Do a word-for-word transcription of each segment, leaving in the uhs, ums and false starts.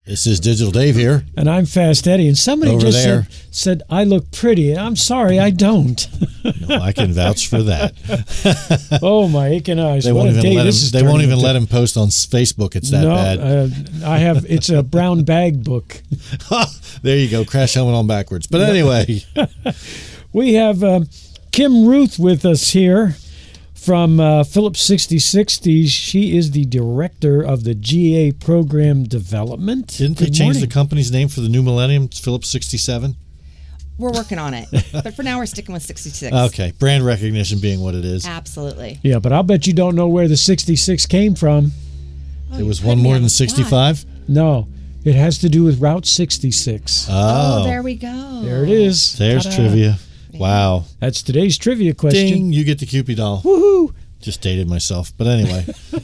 This is Digital Dave here. And I'm Fast Eddie. And somebody Over just there. said, said, I look pretty. And I'm sorry, I don't. No, I can vouch for that. Oh, my aching eyes. They What won't a even day let him. this is They won't turning even into. let him post on Facebook. It's that no, bad. Uh, I have, it's a brown bag book. There you go. Crash helmet on backwards. But anyway, We have um, Kim Ruth with us here from uh, Phillips sixty sixty. She is the director of the G A program development. didn't they Good change morning. the company's name for the new millennium? It's Phillips sixty-seven. We're working on it, but for now we're sticking with sixty-six. Okay, brand recognition being what it is. Absolutely. Yeah, but I'll bet you don't know where the sixty-six came from. Oh, There you was put one me more on than the spot. sixty-five. No, it has to do with Route sixty-six. Oh, Oh, there we go. There it is. There's Ta-da. trivia. Wow. That's today's trivia question. Ding! You get the Cupid doll. Woohoo! Just dated myself, but anyway.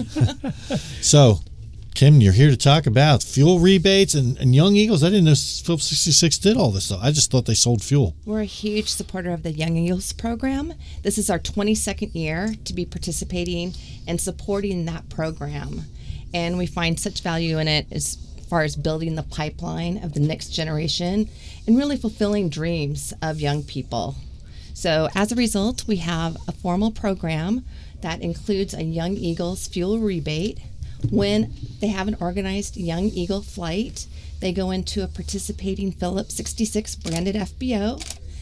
So, Kim, you're here to talk about fuel rebates and, and Young Eagles. I didn't know Phillips sixty-six did all this stuff. I just thought they sold fuel. We're a huge supporter of the Young Eagles program. This is our twenty-second year to be participating and supporting that program. And we find such value in it as far as building the pipeline of the next generation and really fulfilling dreams of young people. So as a result, we have a formal program that includes a Young Eagles fuel rebate. When they have an organized Young Eagle flight, they go into a participating Phillips sixty-six branded F B O.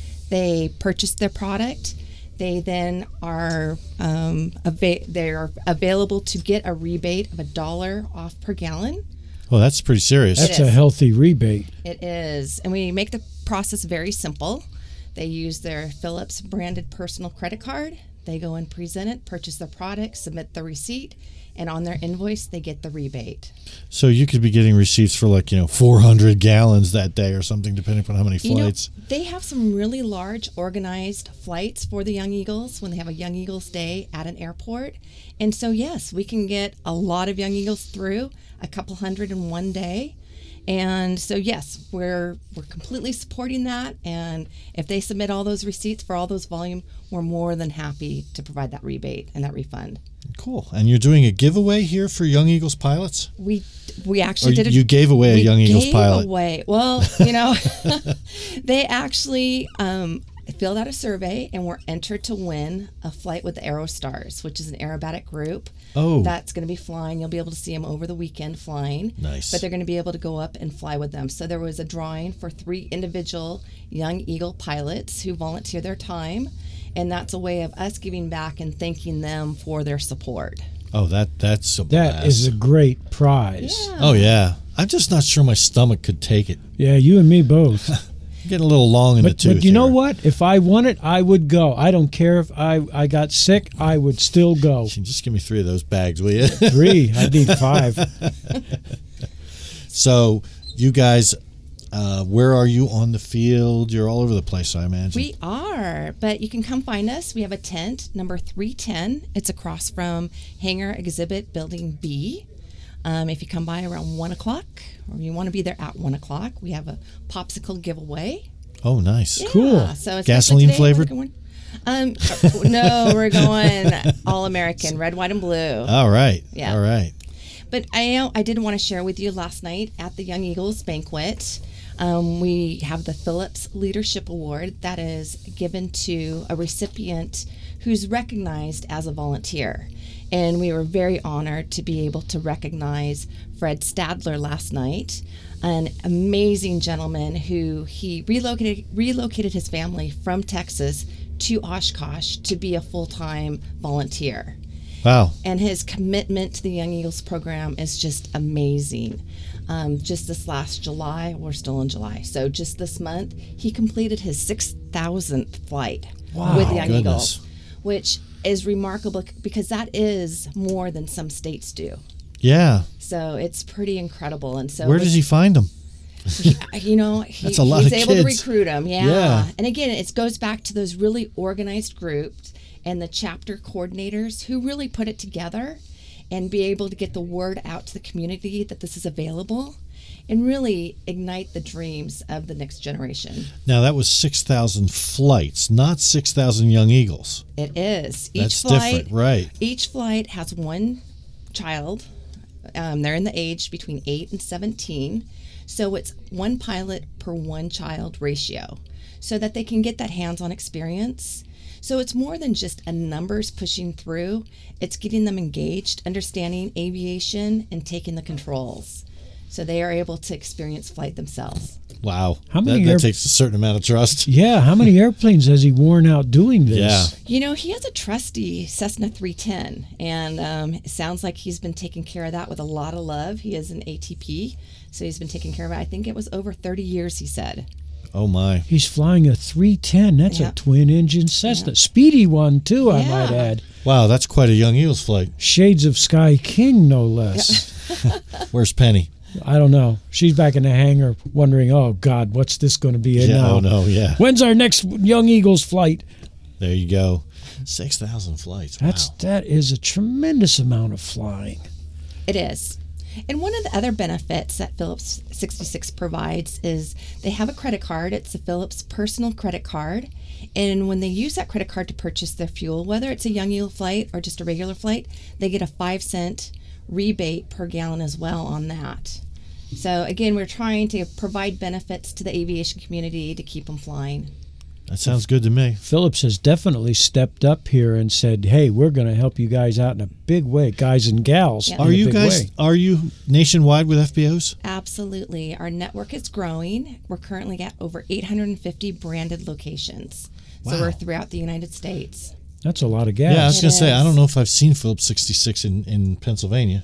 They purchase their product. They then are um, ava- they are available to get a rebate of a dollar off per gallon. Well, that's pretty serious. That's It a is. healthy rebate. It is, and we make the process very simple. They use their Phillips branded personal credit card. They go and present it, purchase their product, submit the receipt, and on their invoice, they get the rebate. So you could be getting receipts for like, you know, four hundred gallons that day or something, depending on how many You know, flights. they have some really large organized flights for the Young Eagles when they have a Young Eagles Day at an airport. And so, yes, we can get a lot of Young Eagles through, a couple hundred in one day. And so, yes, we're we're completely supporting that. And if they submit all those receipts for all those volume, we're more than happy to provide that rebate and that refund. Cool. And you're doing a giveaway here for Young Eagles pilots? We we actually Or did. A, you gave away a we Young Eagles gave pilot. Away. Well, you know, they actually um, filled out a survey and were entered to win a flight with the Aerostars, which is an aerobatic group. Oh. That's going to be flying. You'll be able to see them over the weekend flying. Nice. But they're going to be able to go up and fly with them. So there was a drawing for three individual Young Eagle pilots who volunteer their time. And that's a way of us giving back and thanking them for their support. Oh, that that's a That blast. is a great prize. Yeah. Oh, yeah. I'm just not sure my stomach could take it. Yeah, you and me both. I'm getting a little long in the But, tooth but you know here. what? If I won it, I would go. I don't care if I, I got sick, I would still go. Just give me three of those bags, will you? Three. I need five. So, you guys, uh, where are you on the field? You're all over the place, I imagine. We are, but you can come find us. We have a tent, number three ten. It's across from Hangar Exhibit Building B. Um, if you come by around one o'clock, or you want to be there at one o'clock, we have a popsicle giveaway. Oh, nice. Yeah, Cool. So it's Gasoline flavored? Um, no, we're going all American, red, white, and blue. All right. Yeah. All right. But I I did want to share with you last night at the Young Eagles banquet. Um, we have the Phillips Leadership Award that is given to a recipient who's recognized as a volunteer. And we were very honored to be able to recognize Fred Stadler last night, an amazing gentleman who he relocated relocated his family from Texas to Oshkosh to be a full-time volunteer. Wow. And his commitment to the Young Eagles program is just amazing. Um, just this last July, we're still in July, so just this month, he completed his six thousandth flight Wow. with the Young Goodness. Eagles, which is remarkable because that is more than some states do. Yeah. So it's pretty incredible. And so Where does he find them? he, you know, he, That's a lot he's of able kids. to recruit them. Yeah. Yeah. And again, it goes back to those really organized groups and the chapter coordinators who really put it together and be able to get the word out to the community that this is available and really ignite the dreams of the next generation. Now, that was six thousand flights, not six thousand Young Eagles. It is. Each That's flight, different, right. Each flight has one child Um, they're in the age between eight and seventeen. So it's one pilot per one child ratio so that they can get that hands-on experience. So it's more than just a numbers pushing through. It's getting them engaged, understanding aviation, and taking the controls. So they are able to experience flight themselves. Wow. How many that, that air- takes a certain amount of trust. Yeah, how many airplanes has he worn out doing this? Yeah. You know, he has a trusty Cessna three ten, and um, it sounds like he's been taking care of that with a lot of love. He is an A T P, so he's been taking care of it. I think it was over thirty years, he said. Oh, my. He's flying a three ten. That's Yep. a twin-engine Cessna. Yep. Speedy one, too, I Yeah. might add. Wow, that's quite a Young Eagles flight. Shades of Sky King, no less. Where's Penny? I don't know. She's back in the hangar wondering, oh, God, what's this going to be? Yeah, now? oh, no, yeah. When's our next Young Eagles flight? There you go. six thousand flights. That's Wow. That is a tremendous amount of flying. It is. And one of the other benefits that Phillips sixty-six provides is they have a credit card. It's a Phillips personal credit card. And when they use that credit card to purchase their fuel, whether it's a Young Eagle flight or just a regular flight, they get a five cent rebate per gallon as well on that. So again, we're trying to provide benefits to the aviation community to keep them flying. That sounds good to me. Phillips has definitely stepped up here and said, hey, we're going to help you guys out in a big way, guys and gals. Yeah. in Are a you big guys, way. are you nationwide with F B Os? Absolutely. Our network is growing. We're currently at over eight hundred fifty branded locations. So Wow. we're throughout the United States. That's a lot of gas. Yeah, I was It going to say, I is. don't know if I've seen Phillips sixty-six in, in Pennsylvania.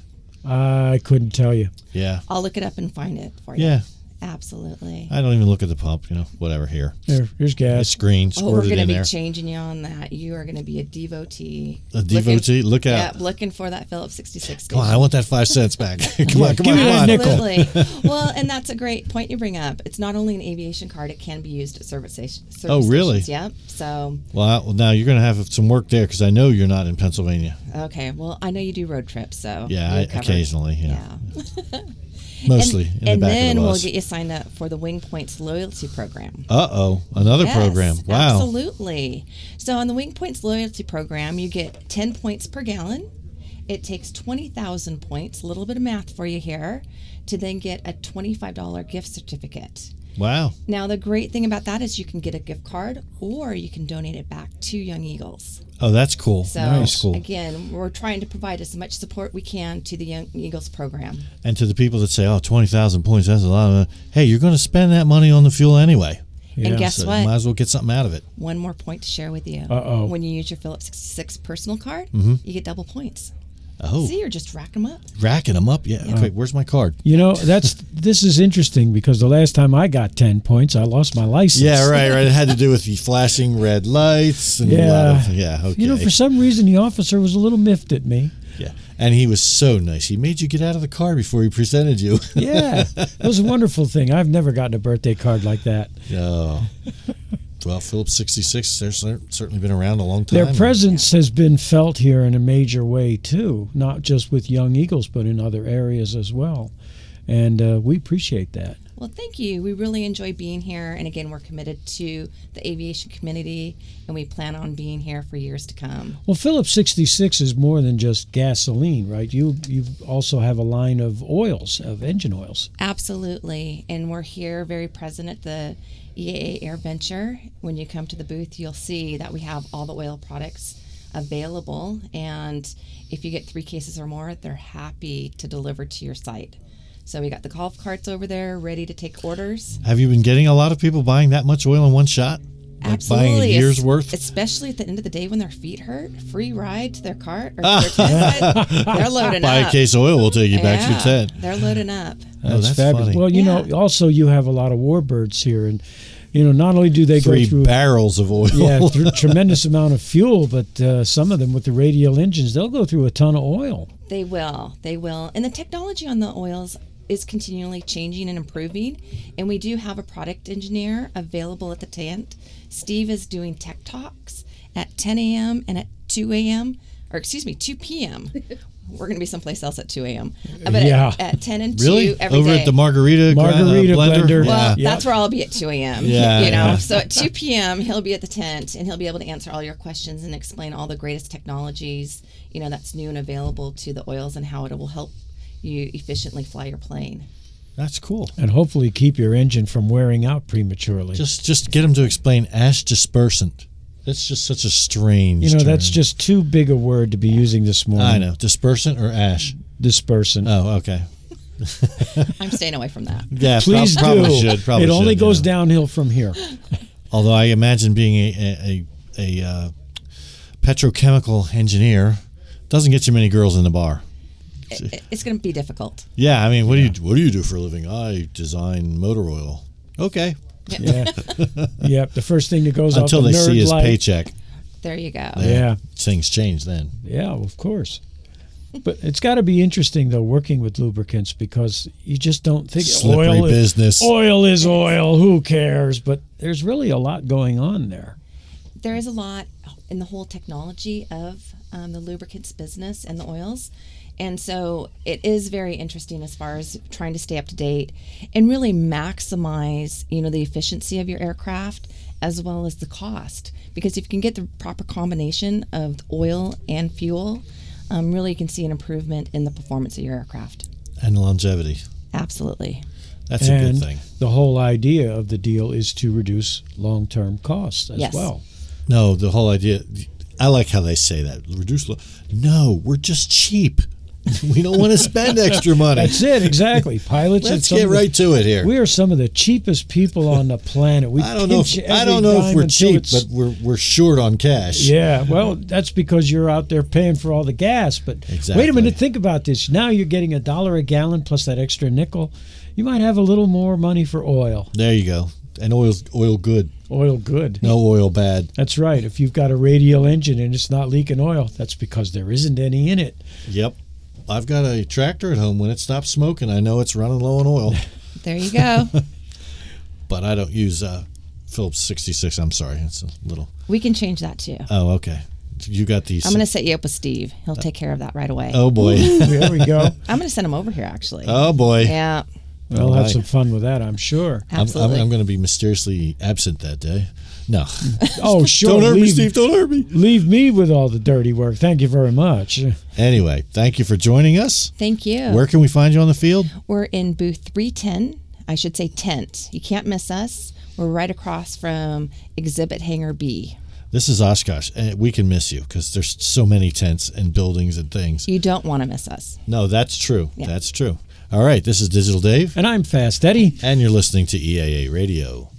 I couldn't tell you. Yeah. I'll look it up and find it for you. Yeah. Absolutely. I don't even look at the pump, you know, whatever here. There, here's gas. It's green, Oh, we're squirted going to in be there. changing you on that. You are going to be a devotee. A devotee? Look out. Yeah, looking for that Phillips sixty-six. Come on, I station. want that five cents back. come Yeah, on, come give on, me come that on. nickel. Absolutely. Well, and that's a great point you bring up. It's not only an aviation card; it can be used at service stations. Oh, really? Yep. So, Well, I- well, now you're going to have some work there because I know you're not in Pennsylvania. okay. Well, I know you do road trips, so Yeah, you're I, covered. occasionally. Yeah, Yeah. mostly and, in the and back then of the we'll bus. get you signed up for the Wing Points loyalty program. Uh oh, another Yes, program. Wow. Absolutely. So on the Wing Points loyalty program, you get ten points per gallon. It takes twenty thousand points, a little bit of math for you here, to then get a twenty-five dollars gift certificate. Wow. Now, the great thing about that is you can get a gift card or you can donate it back to Young Eagles. Oh, that's cool. So, Nice. Cool. again, we're trying to provide as much support we can to the Young Eagles program. And to the people that say, "Oh, twenty thousand points, that's a lot of," hey, you're going to spend that money on the fuel anyway. Yeah. And guess So what? you might as well get something out of it. One more point to share with you. Uh-oh. When you use your Phillips sixty-six personal card, Mhm. you get double points. Oh, See, you're just racking them up. racking them up. Yeah. Okay, where's my card? You know, that's this is interesting because the last time I got ten points, I lost my license. Yeah, right, right. It had to do with the flashing red lights and a lot Yeah. of, yeah, okay. You know, for some reason, the officer was a little miffed at me. yeah. And he was so nice. He made you get out of the car before he presented you. Yeah, it was a wonderful thing. I've never gotten a birthday card like that. Oh. Well, Phillips sixty-six, they're cer- certainly been around a long time. Their presence has been felt here in a major way, too, not just with Young Eagles, but in other areas as well. And uh, we appreciate that. Well, thank you. We really enjoy being here. And again, we're committed to the aviation community, and we plan on being here for years to come. Well, Phillips sixty-six is more than just gasoline, right? You you also have a line of oils, of engine oils. Absolutely. And we're here very present at the E A A Air Venture. When you come to the booth, you'll see that we have all the oil products available. And if you get three cases or more, they're happy to deliver to your site. So we got the golf carts over there ready to take orders. Have you been getting a lot of people buying that much oil in one shot? Like Absolutely. buying a year's Es- worth? Especially at the end of the day when their feet hurt, free ride to their cart or to their tent. They're loading Buy up. a case of oil, we'll take you back to your Yeah, tent. They're loading up. Oh, that's fabulous. funny. Well, you Yeah. know, also you have a lot of warbirds here, and you know, not only do they Three go through barrels of oil. yeah, through tremendous amount of fuel, but uh, some of them with the radial engines, they'll go through a ton of oil. They will. They will. And the technology on the oils is continually changing and improving. And we do have a product engineer available at the tent. Steve is doing tech talks at ten a.m. and at two a.m. or excuse me, two p.m. We're going to be someplace else at two a.m. Uh, But Yeah. at, at ten and Really? two every Over day. at the margarita, gra- Margarita uh, blender? blender. Well, Yeah. Yep. that's where I'll be at two a.m. Yeah, You know, yeah. so at two p.m. he'll be at the tent and he'll be able to answer all your questions and explain all the greatest technologies, you know, that's new and available to the oils and how it will help you efficiently fly your plane. That's cool. And hopefully keep your engine from wearing out prematurely. Just just get them to explain ash dispersant. That's just such a strange you know, term. that's just too big a word to be using this morning. I know. Dispersant or ash? Dispersant. Oh, okay. I'm staying away from that. Yeah, Please prob- probably do. should. Probably it only should, goes yeah. downhill from here. Although I imagine being a a, a, a uh, petrochemical engineer doesn't get you many girls in the bar. It, it's going to be difficult. Yeah, I mean, what yeah. do you what do you do for a living? I design motor oil. Okay. Yeah. Yep. The first thing that goes until off they the nerd see his light. paycheck. There you go. Yeah. yeah. Things change then. Yeah, of course. But it's got to be interesting though working with lubricants because you just don't think Slippery oil business. Is, oil is oil. Who cares? But there's really a lot going on there. There is a lot in the whole technology of um, the lubricants business and the oils. And so it is very interesting as far as trying to stay up to date and really maximize, you know, the efficiency of your aircraft as well as the cost. Because if you can get the proper combination of oil and fuel, um, really you can see an improvement in the performance of your aircraft. And longevity. Absolutely. That's and a good thing. The whole idea of the deal is to reduce long-term costs as yes. well. No, the whole idea, I like how they say that. Reduce. Lo- no, we're just cheap. We don't want to spend extra money. That's it, exactly. Pilots. Let's get right to it here. We are some of the cheapest people on the planet. We I don't know. pinch If, every I don't know if dime we're until cheap, it's- but we're we're short on cash. Yeah, well, that's because you're out there paying for all the gas. But Exactly. wait a minute, think about this. Now you're getting a dollar a gallon plus that extra nickel. You might have a little more money for oil. There you go. And oil's oil good. Oil good. No oil bad. That's right. If you've got a radial engine and it's not leaking oil, that's because there isn't any in it. Yep. I've got a tractor at home. When it stops smoking, I know it's running low on oil. There you go. But I don't use uh, Phillips sixty-six. I'm sorry. It's a little. We can change that too. Oh, okay. You got these. I'm going to set you up with Steve. He'll take care of that right away. Oh, boy. There we go. I'm going to send him over here, actually. Oh, boy. Yeah, We'll Oh, have I- some fun with that, I'm sure. I'm, I'm, absolutely. I'm going to be mysteriously absent that day. No. Oh, sure. Don't hurt me, leave, Steve. Don't hurt me. leave me with all the dirty work. Thank you very much. Anyway, thank you for joining us. Thank you. Where can we find you on the field? We're in booth three ten. I should say tent. You can't miss us. We're right across from Exhibit Hangar B. This is Oshkosh. and We can miss you because there's so many tents and buildings and things. You don't want to miss us. No, that's true. Yeah. That's true. All right. This is Digital Dave, And I'm Fast Eddie. and you're listening to E A A Radio.